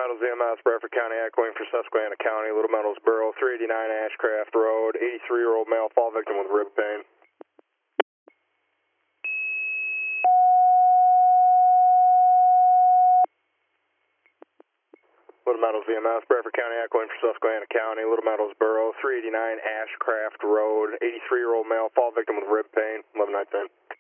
Meadows EMS, Bradford County, echoing for Susquehanna County, Little Meadows Borough, 389 Ashcraft Road, 83-year-old male fall victim with rib pain. Little Meadows EMS, Bradford County, echoing for Susquehanna County, Little Meadows Borough, 389 Ashcraft Road, 83-year-old male fall victim with rib pain, 11-9-10.